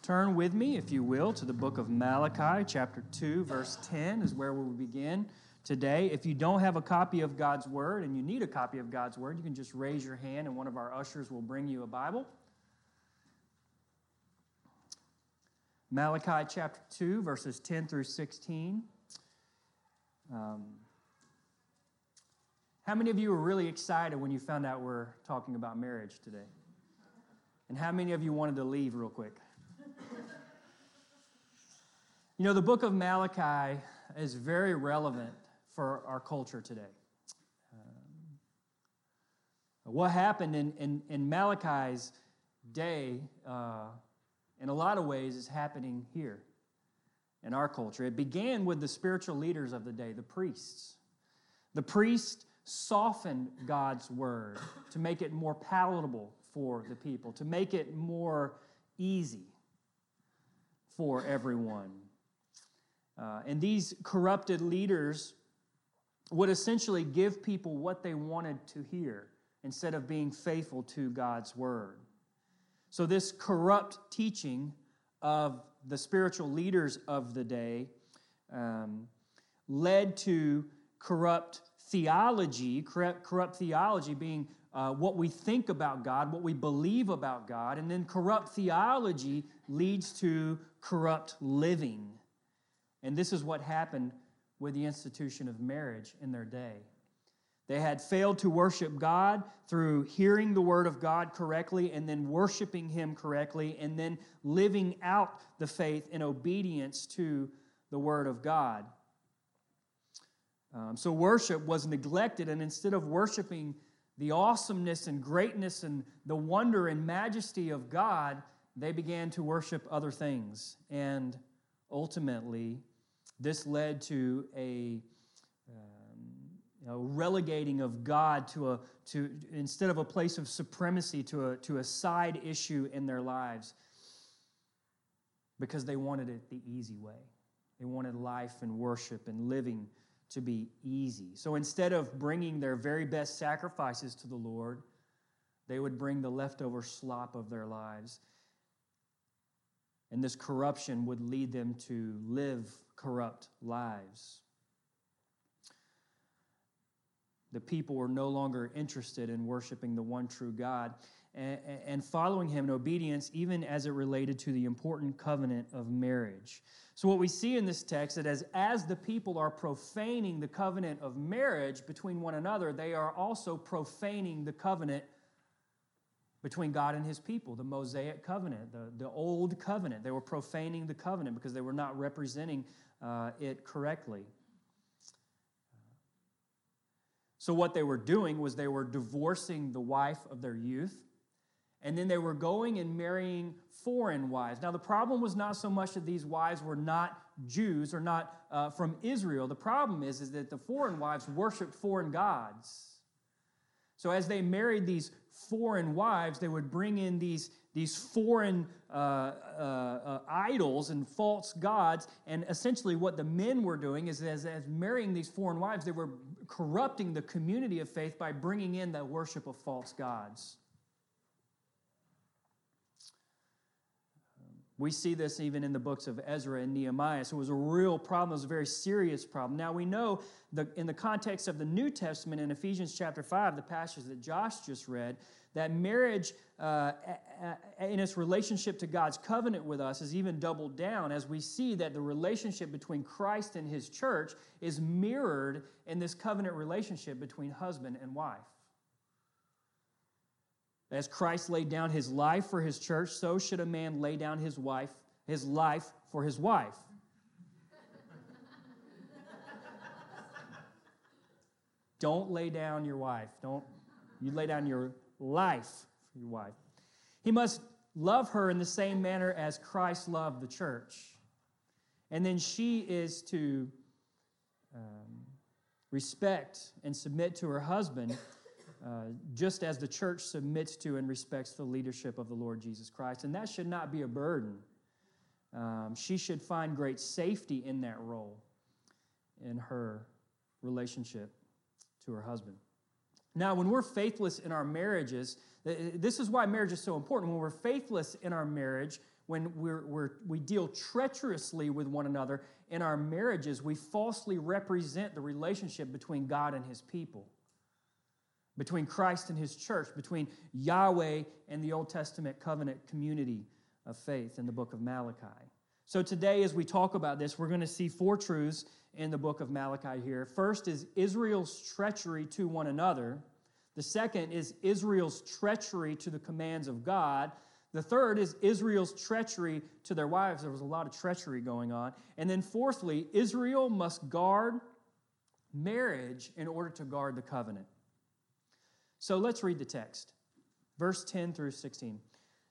Turn with me, if you will, to the book of Malachi, chapter 2, verse 10 is where we will begin today. If you don't have a copy of God's Word and you need a copy of God's Word, you can just raise your hand and one of our ushers will bring you a Bible. Malachi chapter 2, verses 10 through 16. How many of you were really excited when you found out we're talking about marriage today? And how many of you wanted to leave real quick? You know, the book of Malachi is very relevant for our culture today. What happened in Malachi's day, in a lot of ways, is happening here in our culture. It began with the spiritual leaders of the day, the priests. The priests softened God's word to make it more palatable for the people, to make it more easy for everyone. And these corrupted leaders would essentially give people what they wanted to hear instead of being faithful to God's word. So this corrupt teaching of the spiritual leaders of the day led to corrupt theology being what we think about God, what we believe about God, and then corrupt theology leads to corrupt living. And this is what happened with the institution of marriage in their day. They had failed to worship God through hearing the word of God correctly and then worshiping Him correctly and then living out the faith in obedience to the word of God. So worship was neglected, and instead of worshiping the awesomeness and greatness and the wonder and majesty of God, they began to worship other things. And ultimately, this led to a relegating of God to instead of a place of supremacy to a side issue in their lives, because they wanted it the easy way. They wanted life and worship and living to be easy. So instead of bringing their very best sacrifices to the Lord, they would bring the leftover slop of their lives. And this corruption would lead them to live corrupt lives. The people were no longer interested in worshiping the one true God and following Him in obedience, even as it related to the important covenant of marriage. So what we see in this text is that as the people are profaning the covenant of marriage between one another, they are also profaning the covenant between God and His people, the Mosaic covenant, the old covenant. They were profaning the covenant because they were not representing it correctly. So what they were doing was they were divorcing the wife of their youth, and then they were going and marrying foreign wives. Now, the problem was not so much that these wives were not Jews or not from Israel. The problem is that the foreign wives worshiped foreign gods. So as they married these foreign wives, they would bring in these foreign idols and false gods. And essentially what the men were doing is as marrying these foreign wives, they were corrupting the community of faith by bringing in the worship of false gods. We see this even in the books of Ezra and Nehemiah. So it was a real problem. It was a very serious problem. Now we know that in the context of the New Testament in Ephesians chapter 5, the passage that Josh just read, that marriage in its relationship to God's covenant with us is even doubled down as we see that the relationship between Christ and His church is mirrored in this covenant relationship between husband and wife. As Christ laid down His life for His church, so should a man lay down his life for his wife. Don't lay down your wife. You lay down your life for your wife. He must love her in the same manner as Christ loved the church. And then she is to respect and submit to her husband just as the church submits to and respects the leadership of the Lord Jesus Christ. And that should not be a burden. She should find great safety in that role in her relationship to her husband. Now, when we're faithless in our marriages, this is why marriage is so important. When we're faithless in our marriage, when we deal treacherously with one another in our marriages, we falsely represent the relationship between God and his people, between Christ and his church, between Yahweh and the Old Testament covenant community of faith in the book of Malachi. So today, as we talk about this, we're going to see 4 truths in the book of Malachi here. First is Israel's treachery to one another. The second is Israel's treachery to the commands of God. The third is Israel's treachery to their wives. There was a lot of treachery going on. And then fourthly, Israel must guard marriage in order to guard the covenant. So let's read the text. Verse 10 through 16.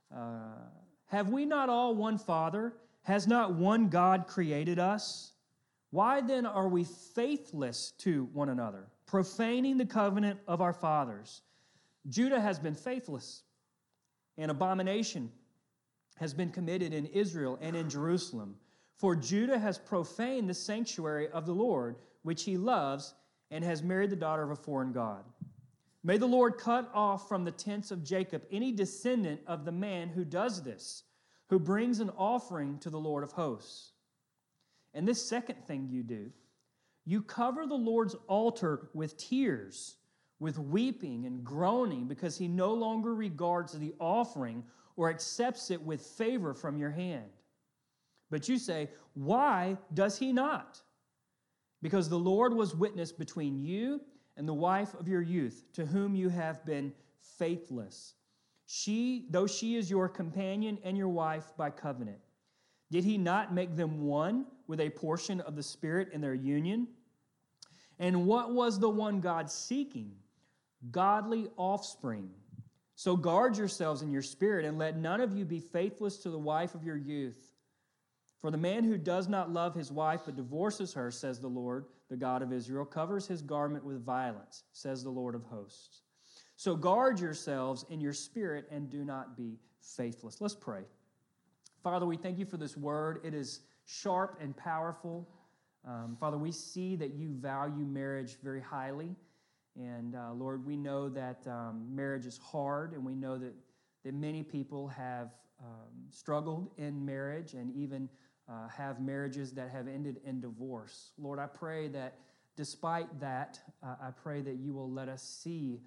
Have we not all one Father? Has not one God created us? Why then are we faithless to one another, profaning the covenant of our fathers? Judah has been faithless. An abomination has been committed in Israel and in Jerusalem. For Judah has profaned the sanctuary of the Lord, which he loves, and has married the daughter of a foreign god. May the Lord cut off from the tents of Jacob any descendant of the man who does this, who brings an offering to the Lord of hosts. And this second thing you do, you cover the Lord's altar with tears, with weeping and groaning, because he no longer regards the offering or accepts it with favor from your hand. But you say, why does he not? Because the Lord was witness between you and the wife of your youth, to whom you have been faithless. Though she is your companion and your wife by covenant. Did he not make them one with a portion of the Spirit in their union? And what was the one God seeking? Godly offspring. So guard yourselves in your spirit, and let none of you be faithless to the wife of your youth. For the man who does not love his wife but divorces her, says the Lord, the God of Israel, covers his garment with violence, says the Lord of hosts. So guard yourselves in your spirit and do not be faithless. Let's pray. Father, we thank you for this word. It is sharp and powerful. Father, we see that you value marriage very highly. And Lord, we know that marriage is hard, and we know that many people have struggled in marriage and even have marriages that have ended in divorce. Lord, I pray that despite that, I pray that you will let us see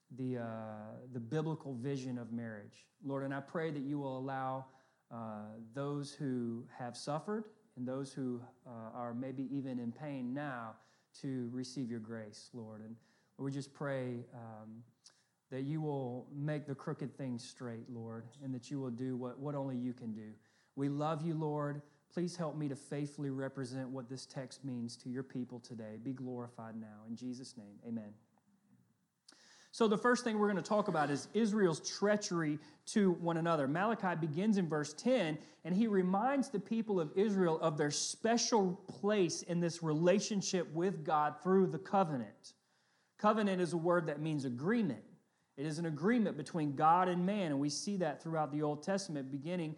the biblical vision of marriage. Lord, and I pray that you will allow those who have suffered and those who are maybe even in pain now to receive your grace, Lord. And we just pray that you will make the crooked things straight, Lord, and that you will do what only you can do. We love you, Lord. Please help me to faithfully represent what this text means to your people today. Be glorified now. In Jesus' name, amen. So the first thing we're going to talk about is Israel's treachery to one another. Malachi begins in verse 10, and he reminds the people of Israel of their special place in this relationship with God through the covenant. Covenant is a word that means agreement. It is an agreement between God and man, and we see that throughout the Old Testament, beginning,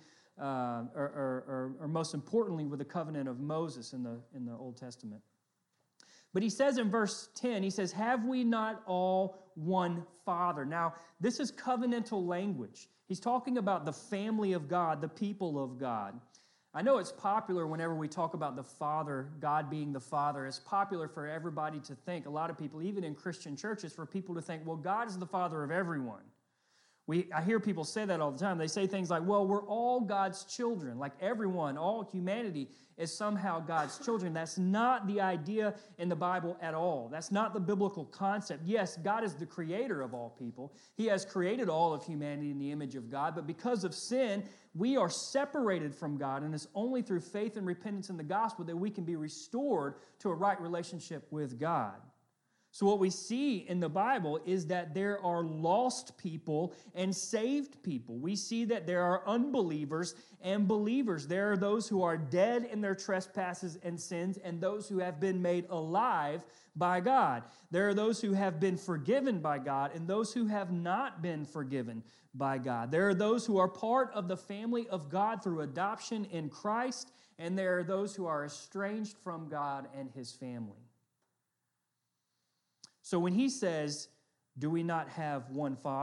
or most importantly, with the covenant of Moses in the Old Testament. But he says in verse 10, he says, have we not all one Father? Now, this is covenantal language. He's talking about the family of God, the people of God. I know it's popular whenever we talk about the Father, God being the Father. It's popular for everybody to think, a lot of people, even in Christian churches, for people to think, well, God is the Father of everyone. I hear people say that all the time. They say things like, well, we're all God's children. Like everyone, all humanity is somehow God's children. That's not the idea in the Bible at all. That's not the biblical concept. Yes, God is the creator of all people. He has created all of humanity in the image of God. But because of sin, we are separated from God. And it's only through faith and repentance in the gospel that we can be restored to a right relationship with God. So what we see in the Bible is that there are lost people and saved people. We see that there are unbelievers and believers. There are those who are dead in their trespasses and sins and those who have been made alive by God. There are those who have been forgiven by God and those who have not been forgiven by God. There are those who are part of the family of God through adoption in Christ, and there are those who are estranged from God and his family. So when he says, do we not have one Father?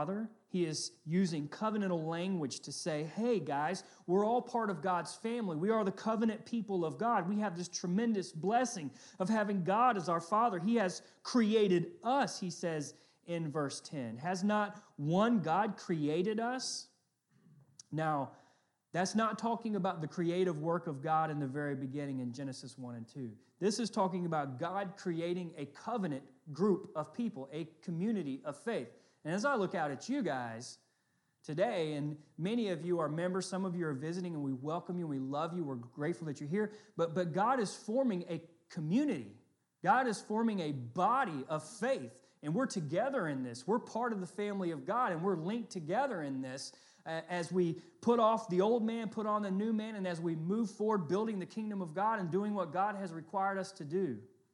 he is using covenantal language to say, hey guys, we're all part of God's family. We are the covenant people of God. We have this tremendous blessing of having God as our Father. He has created us, he says in verse 10. Has not one God created us? Now, that's not talking about the creative work of God in the very beginning in Genesis 1 and 2. This is talking about God creating a covenant group of people, a community of faith. And as I look out at you guys today, and many of you are members, some of you are visiting, and we welcome you, we love you, we're grateful that you're here, but God is forming a community. God is forming a body of faith, and we're together in this. We're part of the family of God, and we're linked together in this. As we put off the old man, put on the new man, and as we move forward building the kingdom of God and doing what God has required us to do.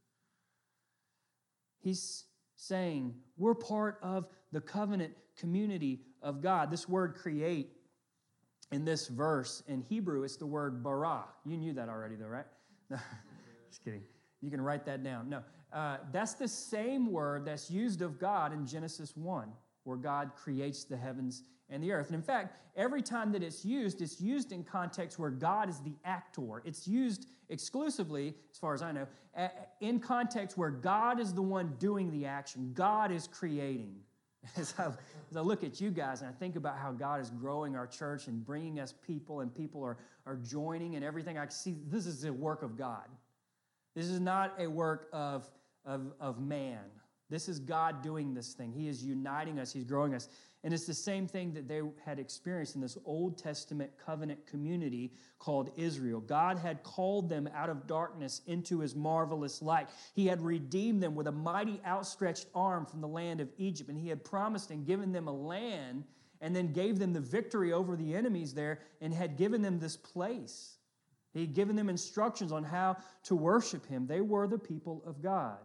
He's saying we're part of the covenant community of God. This word create in this verse, in Hebrew, it's the word bara. You knew that already though, right? No, just kidding. You can write that down. No, that's the same word that's used of God in Genesis 1, where God creates the heavens and the earth. And in fact, every time that it's used in context where God is the actor. It's used exclusively, as far as I know, in context where God is the one doing the action. God is creating. As I look at you guys and I think about how God is growing our church and bringing us people, and people are joining and everything, I see this is a work of God. This is not a work of man. This is God doing this thing. He is uniting us. He's growing us. And it's the same thing that they had experienced in this Old Testament covenant community called Israel. God had called them out of darkness into his marvelous light. He had redeemed them with a mighty outstretched arm from the land of Egypt. And he had promised and given them a land, and then gave them the victory over the enemies there, and had given them this place. He had given them instructions on how to worship him. They were the people of God.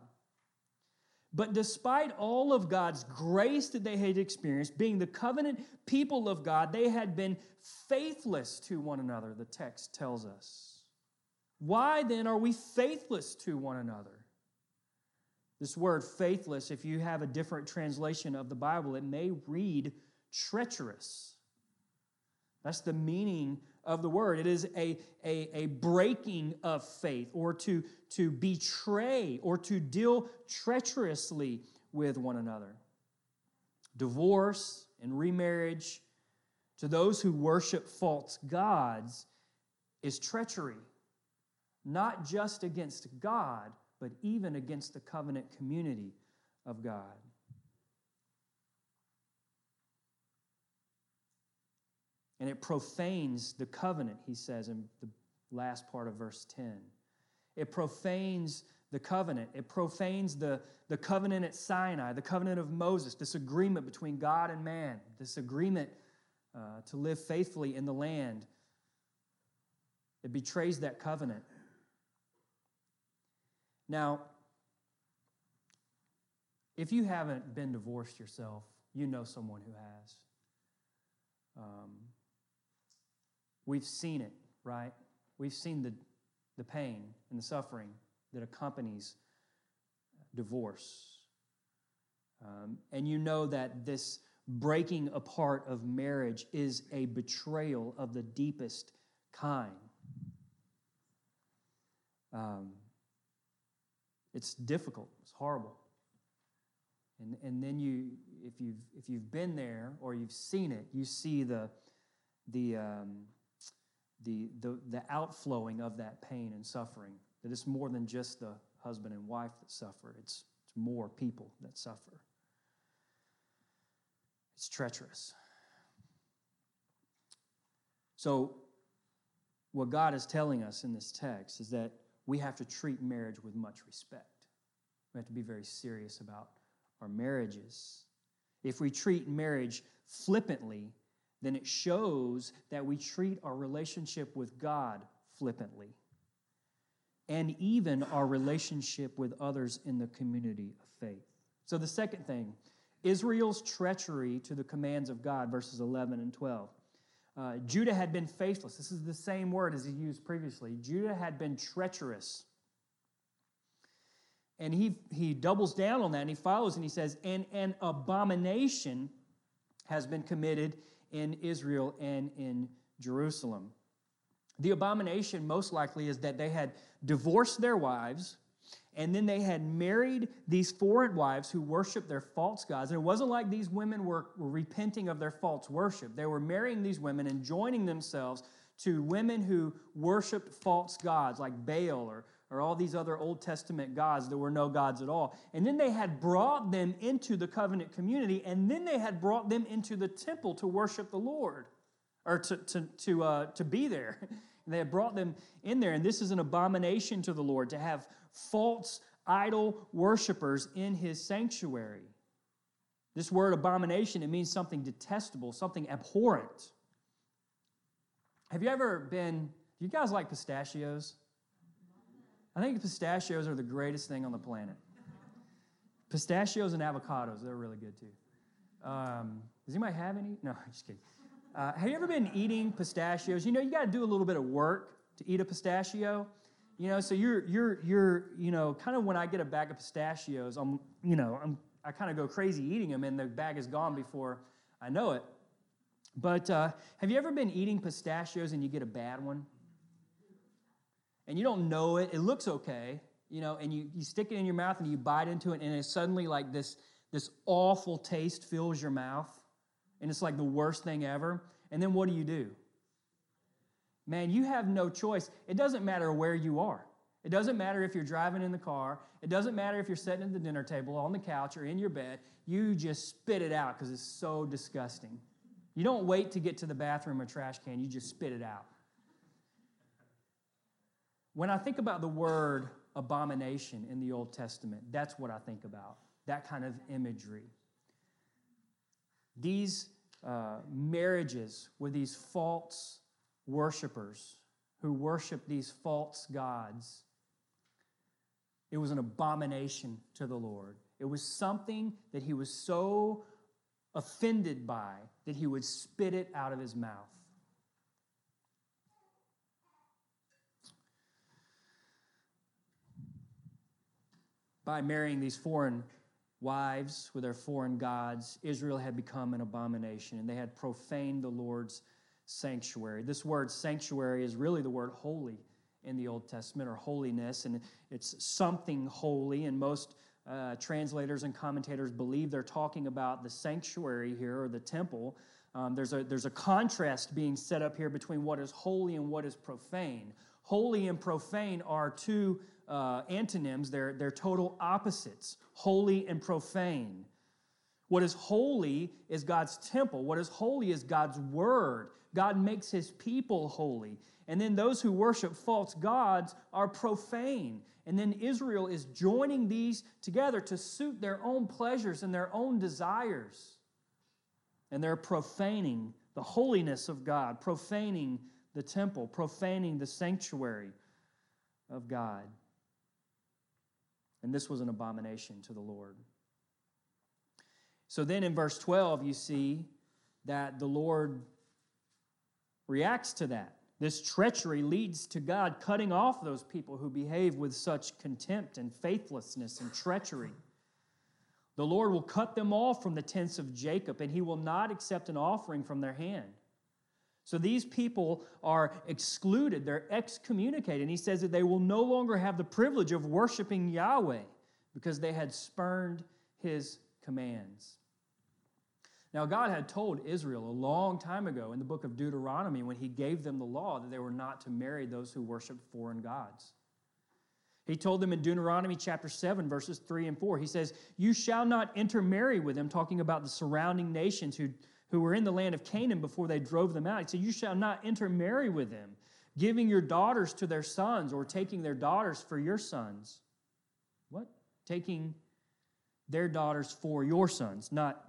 But despite all of God's grace that they had experienced, being the covenant people of God, they had been faithless to one another, the text tells us. Why then are we faithless to one another? This word faithless, if you have a different translation of the Bible, it may read treacherous. That's the meaning of the word. It is a breaking of faith, or to betray, or to deal treacherously with one another. Divorce and remarriage to those who worship false gods is treachery, not just against God, but even against the covenant community of God. And it profanes the covenant, he says in the last part of verse 10. It profanes the covenant. It profanes the covenant at Sinai, the covenant of Moses, this agreement between God and man, this agreement to live faithfully in the land. It betrays that covenant. Now, if you haven't been divorced yourself, you know someone who has. We've seen it, right? We've seen the pain and the suffering that accompanies divorce. And you know that this breaking apart of marriage is a betrayal of the deepest kind. It's difficult. It's horrible. And then if you've been there or you've seen it, you see the outflowing of that pain and suffering. That it's more than just the husband and wife that suffer. It's more people that suffer. It's treacherous. So what God is telling us in this text is that we have to treat marriage with much respect. We have to be very serious about our marriages. If we treat marriage flippantly, then it shows that we treat our relationship with God flippantly, and even our relationship with others in the community of faith. So the second thing, Israel's treachery to the commands of God, verses 11 and 12. Judah had been faithless. This is the same word as he used previously. Judah had been treacherous. And he doubles down on that, and he follows, and he says, and an abomination has been committed in Israel and in Jerusalem. The abomination most likely is that they had divorced their wives, and then they had married these foreign wives who worshiped their false gods. And it wasn't like these women were repenting of their false worship. They were marrying these women and joining themselves to women who worshiped false gods like Baal or all these other Old Testament gods that were no gods at all. And then they had brought them into the covenant community, and then they had brought them into the temple to worship the Lord, or to be there. And they had brought them in there, and this is an abomination to the Lord, to have false idol worshipers in his sanctuary. This word abomination, it means something detestable, something abhorrent. Have you ever been, do you guys like pistachios? I think pistachios are the greatest thing on the planet. Pistachios and avocados, they're really good too. Does anybody have any? No, I'm just kidding. Have you ever been eating pistachios? You know, you got to do a little bit of work to eat a pistachio. You know, so you're kind of when I get a bag of pistachios, I kind of go crazy eating them, and the bag is gone before I know it. But have you ever been eating pistachios and you get a bad one? And you don't know it. It looks okay, and you stick it in your mouth and you bite into it, and it's suddenly like this awful taste fills your mouth, and it's like the worst thing ever. And then what do? Man, you have no choice. It doesn't matter where you are. It doesn't matter if you're driving in the car. It doesn't matter if you're sitting at the dinner table, on the couch, or in your bed. You just spit it out because it's so disgusting. You don't wait to get to the bathroom or trash can. You just spit it out. When I think about the word abomination in the Old Testament, that's what I think about, that kind of imagery. These marriages with these false worshipers who worship these false gods, it was an abomination to the Lord. It was something that he was so offended by that he would spit it out of his mouth. By marrying these foreign wives with their foreign gods, Israel had become an abomination, and they had profaned the Lord's sanctuary. This word sanctuary is really the word holy in the Old Testament, or holiness, and it's something holy, and most translators and commentators believe they're talking about the sanctuary here, or the temple. There's a contrast being set up here between what is holy and what is profane. Holy and profane are two antonyms. They're total opposites, holy and profane. What is holy is God's temple. What is holy is God's word. God makes his people holy. And then those who worship false gods are profane. And then Israel is joining these together to suit their own pleasures and their own desires. And they're profaning the holiness of God, profaning the temple, profaning the sanctuary of God. And this was an abomination to the Lord. So then in verse 12, you see that the Lord reacts to that. This treachery leads to God cutting off those people who behave with such contempt and faithlessness and treachery. The Lord will cut them off from the tents of Jacob, and he will not accept an offering from their hand. So these people are excluded, they're excommunicated. And he says that they will no longer have the privilege of worshiping Yahweh because they had spurned his commands. Now, God had told Israel a long time ago in the book of Deuteronomy, when he gave them the law, that they were not to marry those who worshiped foreign gods. He told them in Deuteronomy chapter 7, verses 3 and 4, he says, "You shall not intermarry with them," talking about the surrounding nations who were in the land of Canaan before they drove them out. He said, "You shall not intermarry with them, giving your daughters to their sons or taking their daughters for your sons." What? Taking their daughters for your sons, not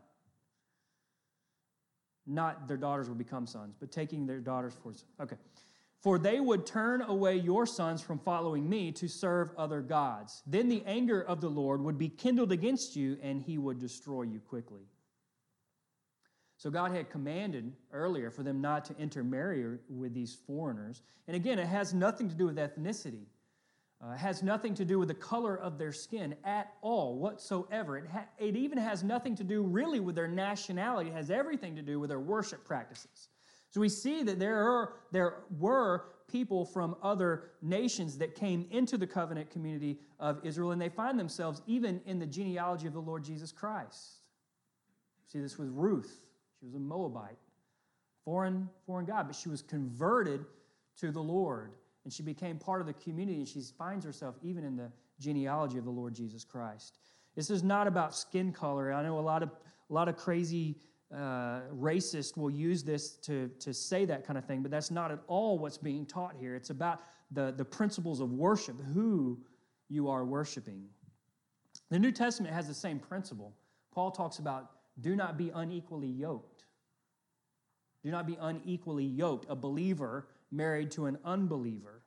their daughters will become sons, but taking their daughters for... Okay. "For they would turn away your sons from following me to serve other gods. Then the anger of the Lord would be kindled against you, and he would destroy you quickly." So God had commanded earlier for them not to intermarry with these foreigners. And again, it has nothing to do with ethnicity. It has nothing to do with the color of their skin at all, whatsoever. It even has nothing to do really with their nationality. It has everything to do with their worship practices. So we see that there were people from other nations that came into the covenant community of Israel, and they find themselves even in the genealogy of the Lord Jesus Christ. See this with Ruth. She was a Moabite, foreign God, but she was converted to the Lord. And she became part of the community, and she finds herself even in the genealogy of the Lord Jesus Christ. This is not about skin color. I know a lot of crazy racists will use this to say that kind of thing, but that's not at all what's being taught here. It's about the principles of worship, who you are worshiping. The New Testament has the same principle. Paul talks about do not be unequally yoked. Do not be unequally yoked. A believer married to an unbeliever.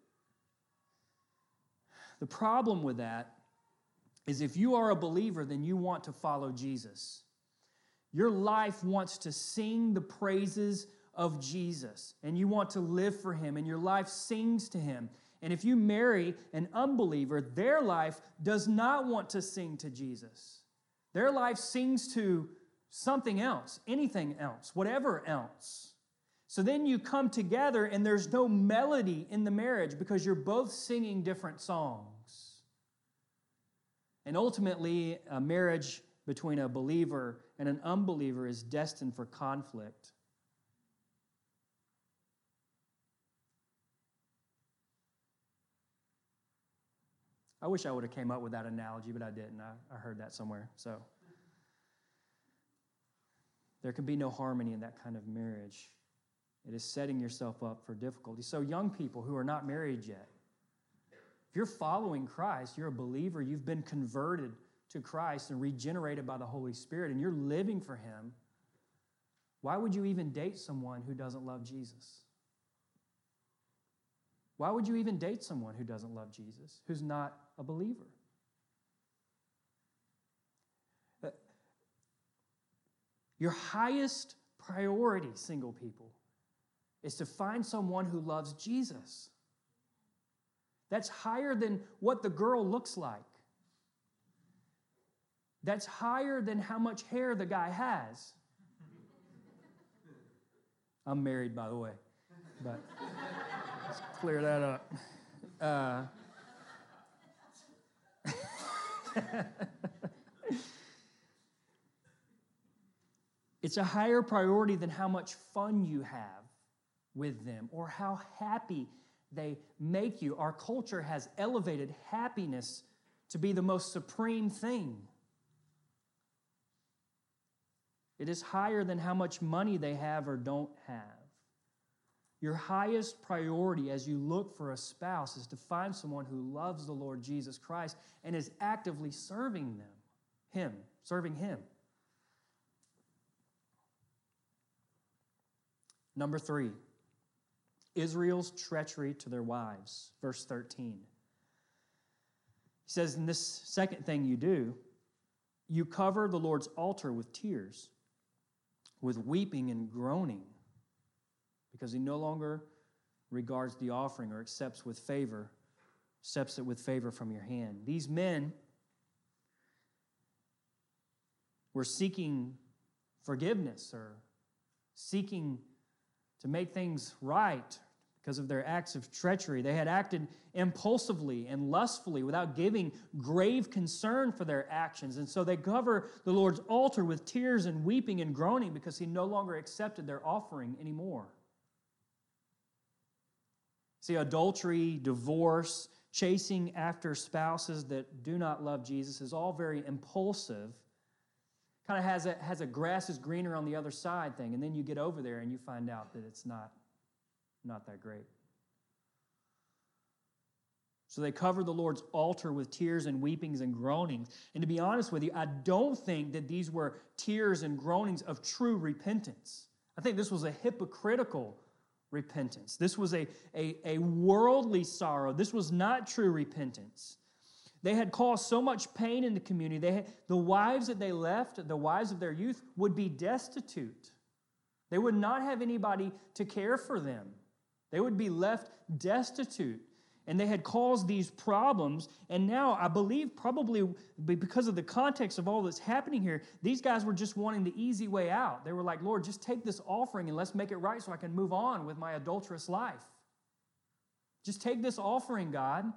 The problem with that is if you are a believer, then you want to follow Jesus. Your life wants to sing the praises of Jesus, and you want to live for him, and your life sings to him. And if you marry an unbeliever, their life does not want to sing to Jesus. Their life sings to something else, anything else, whatever else. So then you come together and there's no melody in the marriage because you're both singing different songs. And ultimately, a marriage between a believer and an unbeliever is destined for conflict. I wish I would have came up with that analogy, but I didn't. I heard that somewhere. So there can be no harmony in that kind of marriage. It is setting yourself up for difficulty. So young people who are not married yet, if you're following Christ, you're a believer, you've been converted to Christ and regenerated by the Holy Spirit, and you're living for him, why would you even date someone who doesn't love Jesus? Why would you even date someone who doesn't love Jesus, who's not a believer? Your highest priority, single people, is to find someone who loves Jesus. That's higher than what the girl looks like. That's higher than how much hair the guy has. I'm married, by the way, but let's clear that up. It's a higher priority than how much fun you have with them or how happy they make you. Our culture has elevated happiness to be the most supreme thing. It is higher than how much money they have or don't have. Your highest priority as you look for a spouse is to find someone who loves the Lord Jesus Christ and is actively serving him. Number 3, Israel's treachery to their wives. Verse 13. He says, in this second thing you do, you cover the Lord's altar with tears, with weeping and groaning, because he no longer regards the offering or accepts it with favor from your hand. These men were seeking forgiveness or seeking to make things right because of their acts of treachery. They had acted impulsively and lustfully without giving grave concern for their actions. And so they cover the Lord's altar with tears and weeping and groaning because he no longer accepted their offering anymore. See, adultery, divorce, chasing after spouses that do not love Jesus is all very impulsive. Kind of has a grass is greener on the other side thing, and then you get over there and you find out that it's not that great. So they cover the Lord's altar with tears and weepings and groanings. And to be honest with you, I don't think that these were tears and groanings of true repentance. I think this was a hypocritical repentance. This was a worldly sorrow. This was not true repentance. They had caused so much pain in the community. The wives that they left, the wives of their youth, would be destitute. They would not have anybody to care for them. They would be left destitute. And they had caused these problems. And now I believe probably because of the context of all that's happening here, these guys were just wanting the easy way out. They were like, Lord, just take this offering and let's make it right so I can move on with my adulterous life. Just take this offering, God.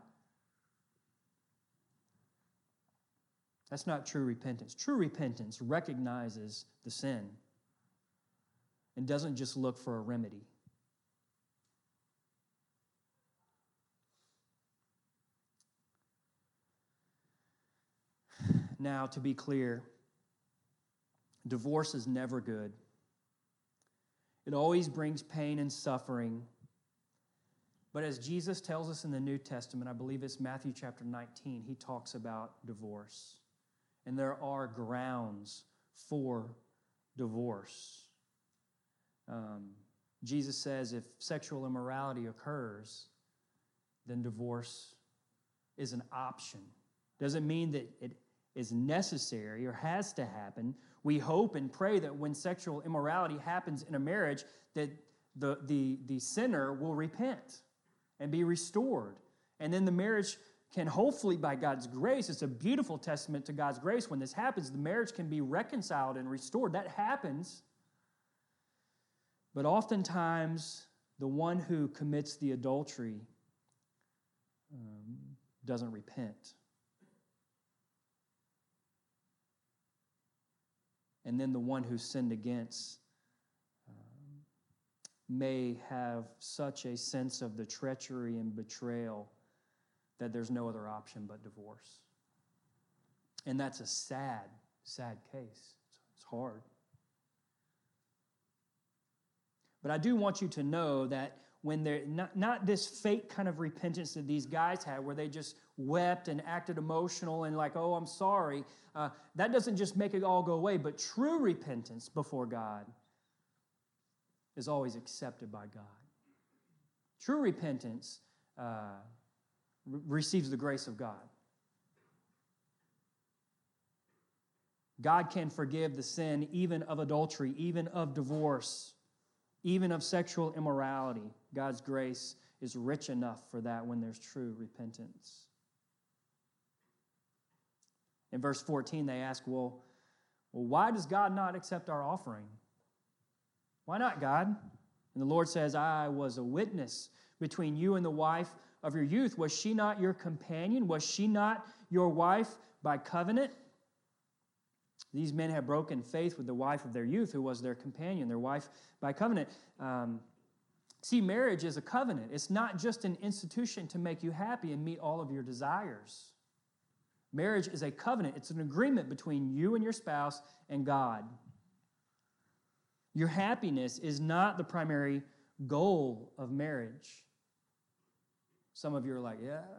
That's not true repentance. True repentance recognizes the sin and doesn't just look for a remedy. Now, to be clear, divorce is never good. It always brings pain and suffering. But as Jesus tells us in the New Testament, I believe it's Matthew chapter 19, he talks about divorce. And there are grounds for divorce. Jesus says if sexual immorality occurs, then divorce is an option. Doesn't mean that it is necessary or has to happen. We hope and pray that when sexual immorality happens in a marriage, that the sinner will repent and be restored. And then the marriage can hopefully, by God's grace, it's a beautiful testament to God's grace. When this happens, the marriage can be reconciled and restored. That happens. But oftentimes, the one who commits the adultery doesn't repent. And then the one who sinned against may have such a sense of the treachery and betrayal that there's no other option but divorce. And that's a sad, sad case. It's hard. But I do want you to know that when they're not this fake kind of repentance that these guys had where they just wept and acted emotional and like, oh, I'm sorry. That doesn't just make it all go away, but true repentance before God is always accepted by God. True repentance receives the grace of God. God can forgive the sin even of adultery, even of divorce, even of sexual immorality. God's grace is rich enough for that when there's true repentance. In verse 14, they ask, well, why does God not accept our offering? Why not, God? And the Lord says, I was a witness between you and the wife of your youth. Was she not your companion? Was she not your wife by covenant? These men have broken faith with the wife of their youth, who was their companion, their wife by covenant. See, marriage is a covenant. It's not just an institution to make you happy and meet all of your desires. Marriage is a covenant. It's an agreement between you and your spouse and God. Your happiness is not the primary goal of marriage. Some of you are like, yeah,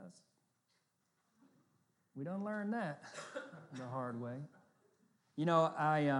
we don't learn that the hard way. You know,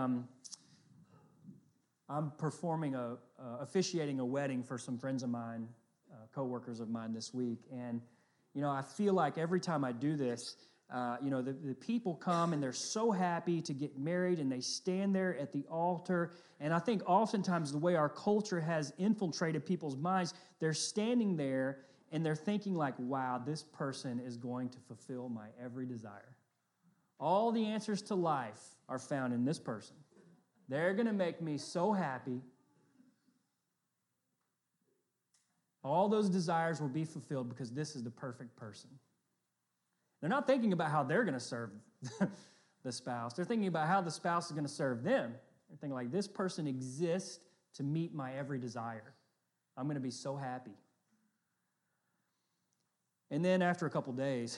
I'm performing officiating a wedding for some friends of mine, co-workers of mine this week. And, you know, I feel like every time I do this, the people come and they're so happy to get married and they stand there at the altar. And I think oftentimes the way our culture has infiltrated people's minds, they're standing there and they're thinking like, wow, this person is going to fulfill my every desire. All the answers to life are found in this person. They're going to make me so happy. All those desires will be fulfilled because this is the perfect person. They're not thinking about how they're going to serve the spouse. They're thinking about how the spouse is going to serve them. They're thinking like, this person exists to meet my every desire. I'm going to be so happy. And then after a couple days,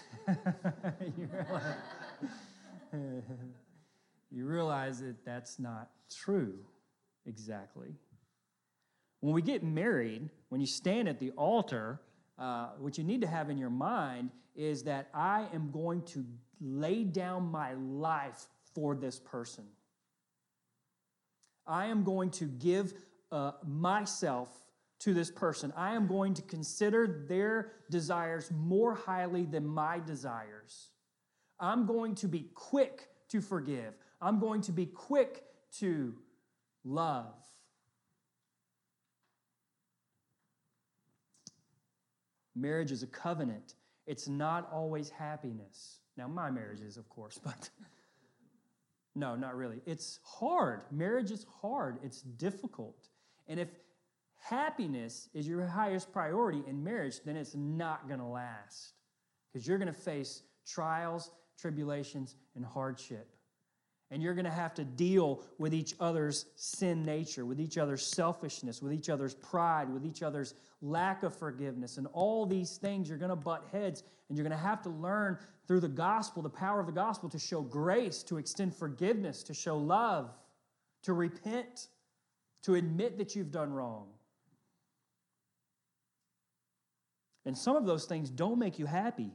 you realize that that's not true exactly. When we get married, when you stand at the altar, what you need to have in your mind is that I am going to lay down my life for this person. I am going to give myself to this person. I am going to consider their desires more highly than my desires. I'm going to be quick to forgive. I'm going to be quick to love. Marriage is a covenant. It's not always happiness. Now, my marriage is, of course, but no, not really. It's hard. Marriage is hard. It's difficult. And if happiness is your highest priority in marriage, then it's not going to last because you're going to face trials, tribulations, and hardship. And you're going to have to deal with each other's sin nature, with each other's selfishness, with each other's pride, with each other's lack of forgiveness. And all these things, you're going to butt heads, and you're going to have to learn through the gospel, the power of the gospel, to show grace, to extend forgiveness, to show love, to repent, to admit that you've done wrong. And some of those things don't make you happy.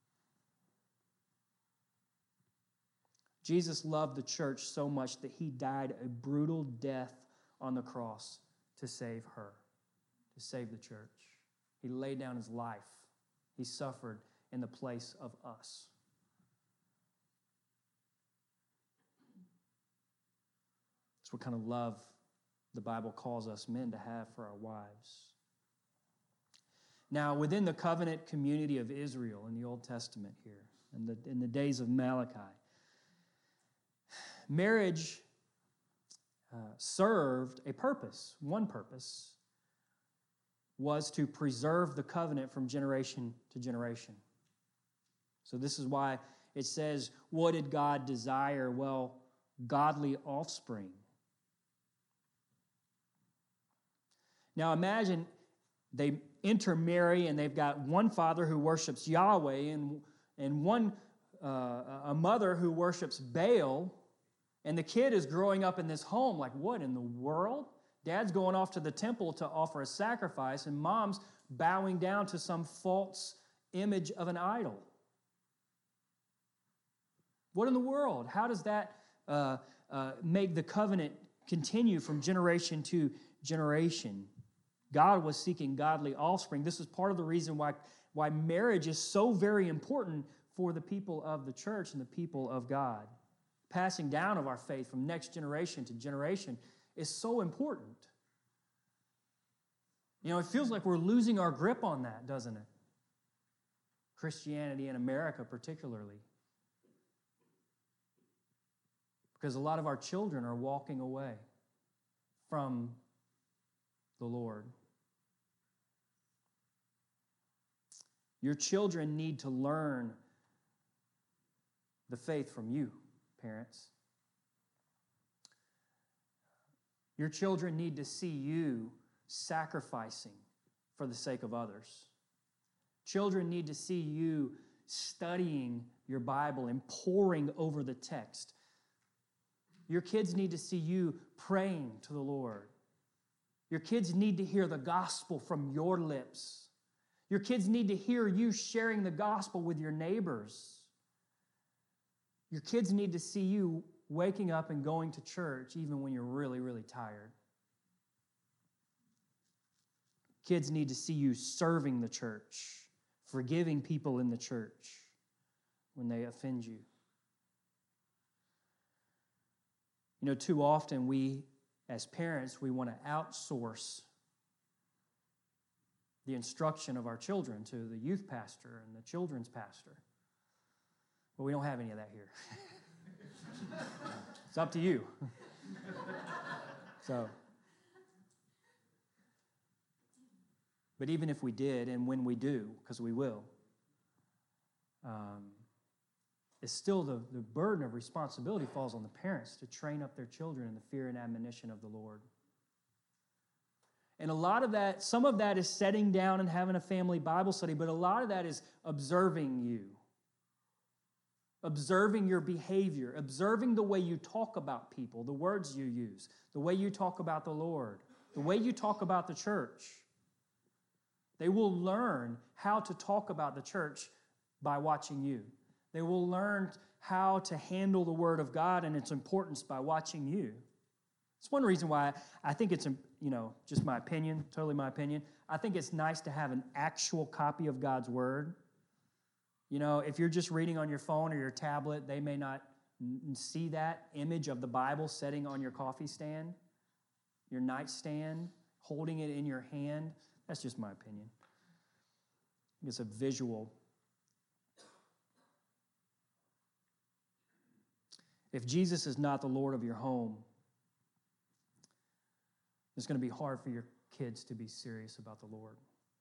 Jesus loved the church so much that he died a brutal death on the cross to save her, to save the church. He laid down his life. He suffered in the place of us. That's what kind of love the Bible calls us men to have for our wives. Now, within the covenant community of Israel in the Old Testament here, in the days of Malachi, marriage served a purpose. One purpose was to preserve the covenant from generation to generation. So this is why it says, what did God desire? Well, godly offspring. Now imagine they intermarry and they've got one father who worships Yahweh and one a mother who worships Baal. And the kid is growing up in this home like, what in the world? Dad's going off to the temple to offer a sacrifice, and mom's bowing down to some false image of an idol. What in the world? How does that make the covenant continue from generation to generation? God was seeking godly offspring. This is part of the reason why marriage is so very important for the people of the church and the people of God. Passing down of our faith from next generation to generation is so important. You know, it feels like we're losing our grip on that, doesn't it? Christianity in America particularly. Because a lot of our children are walking away from the Lord. Your children need to learn the faith from you, parents. Your children need to see you sacrificing for the sake of others. Children need to see you studying your Bible and poring over the text. Your kids need to see you praying to the Lord. Your kids need to hear the gospel from your lips. Your kids need to hear you sharing the gospel with your neighbors. Your kids need to see you waking up and going to church even when you're really, really tired. Kids need to see you serving the church, forgiving people in the church when they offend you. You know, too often we, as parents, we want to outsource the instruction of our children to the youth pastor and the children's pastor. But we don't have any of that here. It's up to you. But even if we did, and when we do, because we will, it's still the burden of responsibility falls on the parents to train up their children in the fear and admonition of the Lord. And a lot of that, some of that is setting down and having a family Bible study, but a lot of that is observing you. Observing your behavior, observing the way you talk about people, the words you use, the way you talk about the Lord, the way you talk about the church. They will learn how to talk about the church by watching you. They will learn how to handle the Word of God and its importance by watching you. It's one reason why I think it's, just my opinion, totally my opinion. I think it's nice to have an actual copy of God's Word. You know, if you're just reading on your phone or your tablet, they may not see that image of the Bible sitting on your coffee stand, your nightstand, holding it in your hand. That's just my opinion. It's a visual. If Jesus is not the Lord of your home, it's going to be hard for your kids to be serious about the Lord.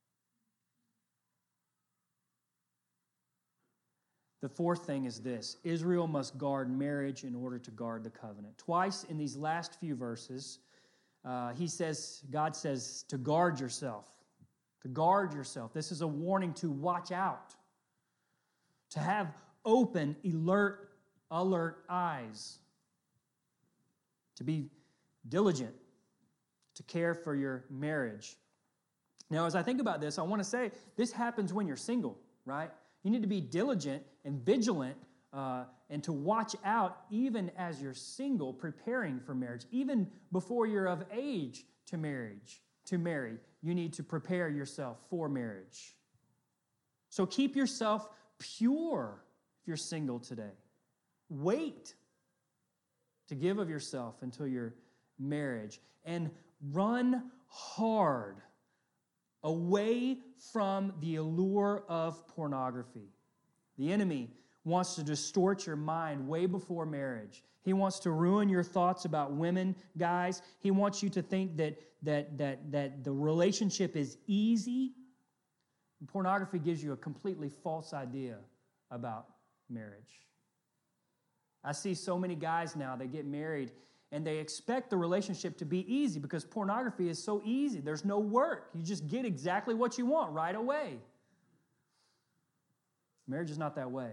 The fourth thing is this: Israel must guard marriage in order to guard the covenant. Twice in these last few verses, God says to guard yourself. To guard yourself. This is a warning to watch out. To have open, alert eyes. To be diligent. To care for your marriage. Now, as I think about this, I want to say this happens when you're single, right? You need to be diligent and vigilant and to watch out even as you're single, preparing for marriage. Even before you're of age to marry, you need to prepare yourself for marriage. So keep yourself pure if you're single today. Wait to give of yourself until your marriage. And run hard away from the allure of pornography. The enemy wants to distort your mind way before marriage. He wants to ruin your thoughts about women, guys. He wants you to think that the relationship is easy. Pornography gives you a completely false idea about marriage. I see so many guys now, they get married and they expect the relationship to be easy because pornography is so easy. There's no work. You just get exactly what you want right away. Marriage is not that way.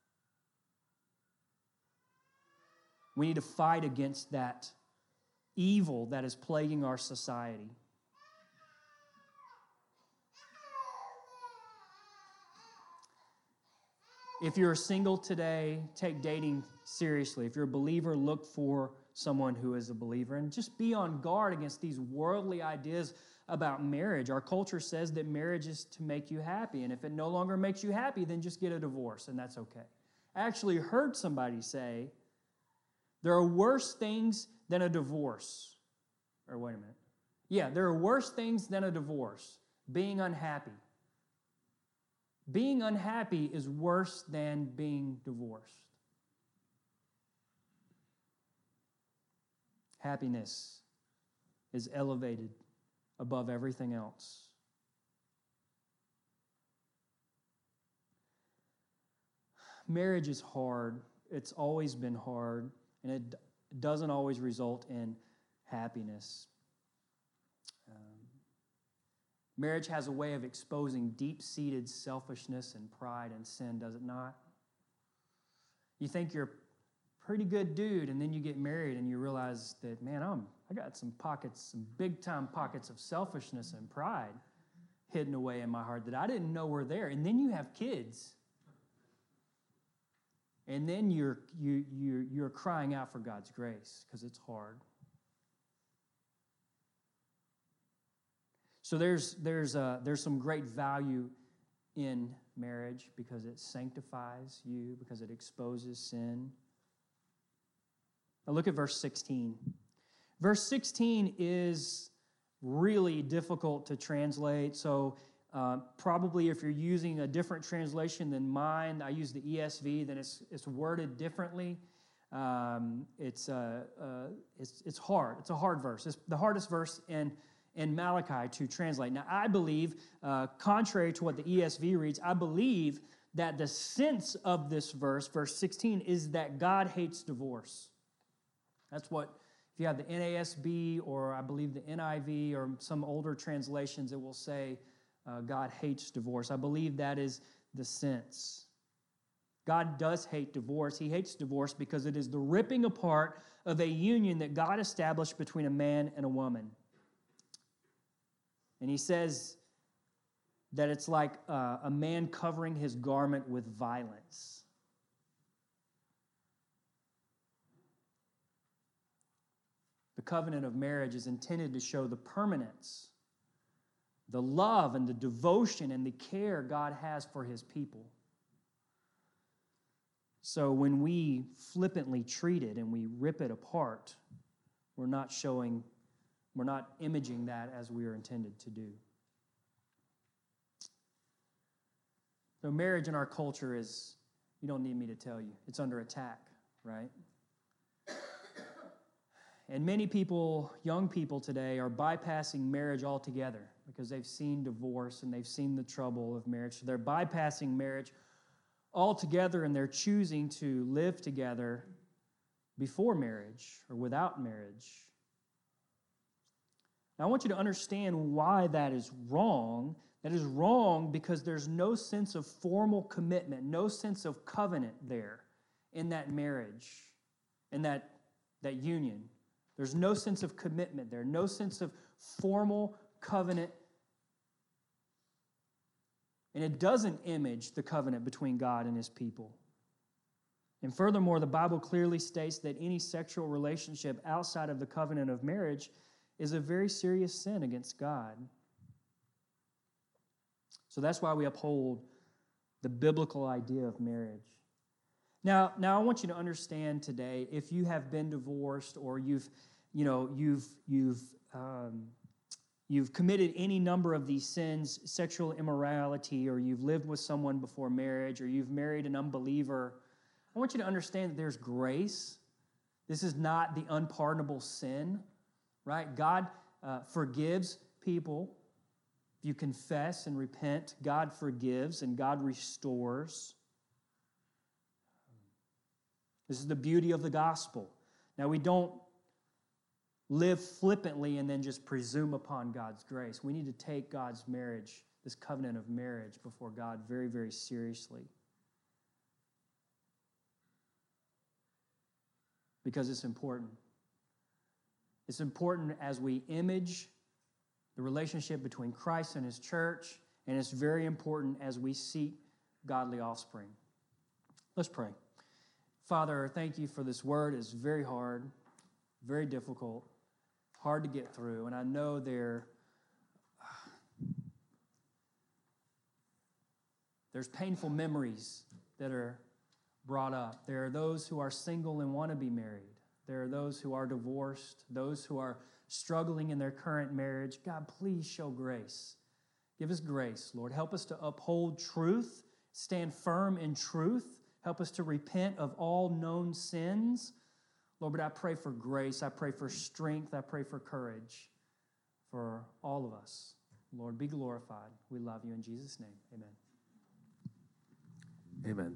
We need to fight against that evil that is plaguing our society. If you're single today, take dating seriously. If you're a believer, look for someone who is a believer and just be on guard against these worldly ideas about marriage. Our culture says that marriage is to make you happy, and if it no longer makes you happy, then just get a divorce, and that's okay. I actually heard somebody say, there are worse things than a divorce. Or wait a minute. Yeah, there are worse things than a divorce. Being unhappy. Being unhappy is worse than being divorced. Happiness is elevated above everything else. Marriage is hard. It's always been hard, and it doesn't always result in happiness. Marriage has a way of exposing deep-seated selfishness and pride and sin, does it not? You think you're a pretty good dude, and then you get married and you realize that, man, I got some big-time pockets of selfishness and pride hidden away in my heart that I didn't know were there. And then you have kids. And then you're crying out for God's grace because it's hard. So there's some great value in marriage because it sanctifies you, because it exposes sin. Now look at verse 16. Verse 16 is really difficult to translate. So probably if you're using a different translation than mine, I use the ESV, then it's worded differently. It's hard. It's a hard verse. It's the hardest verse in Malachi to translate. Now, I believe, contrary to what the ESV reads, I believe that the sense of this verse 16, is that God hates divorce. That's what, if you have the NASB or I believe the NIV or some older translations, it will say God hates divorce. I believe that is the sense. God does hate divorce. He hates divorce because it is the ripping apart of a union that God established between a man and a woman. And he says that it's like a man covering his garment with violence. The covenant of marriage is intended to show the permanence, the love and the devotion and the care God has for his people. So when we flippantly treat it and we rip it apart, we're not imaging that as we are intended to do. So marriage in our culture is, you don't need me to tell you, it's under attack, right? And many people, young people today, are bypassing marriage altogether because they've seen divorce and they've seen the trouble of marriage. So they're bypassing marriage altogether, and they're choosing to live together before marriage or without marriage. Now, I want you to understand why that is wrong. That is wrong because there's no sense of formal commitment, no sense of covenant there in that marriage, in that union. There's no sense of commitment there, no sense of formal covenant. And it doesn't image the covenant between God and His people. And furthermore, the Bible clearly states that any sexual relationship outside of the covenant of marriage is a very serious sin against God. So that's why we uphold the biblical idea of marriage. Now I want you to understand today, if you have been divorced or you've committed any number of these sins, sexual immorality, or you've lived with someone before marriage, or you've married an unbeliever, I want you to understand that there's grace. This is not the unpardonable sin, right? God forgives people. If you confess and repent, God forgives and God restores. This is the beauty of the gospel. Now, we don't live flippantly and then just presume upon God's grace. We need to take God's marriage, this covenant of marriage, before God very, very seriously. Because it's important. It's important as we image the relationship between Christ and His church, and it's very important as we seek godly offspring. Let's pray. Father, thank you for this word. It's very hard, very difficult, hard to get through, and I know there's painful memories that are brought up. There are those who are single and want to be married. There are those who are divorced, those who are struggling in their current marriage. God, please show grace. Give us grace, Lord. Help us to uphold truth, stand firm in truth. Help us to repent of all known sins. Lord, but I pray for grace. I pray for strength. I pray for courage for all of us. Lord, be glorified. We love you in Jesus' name. Amen. Amen.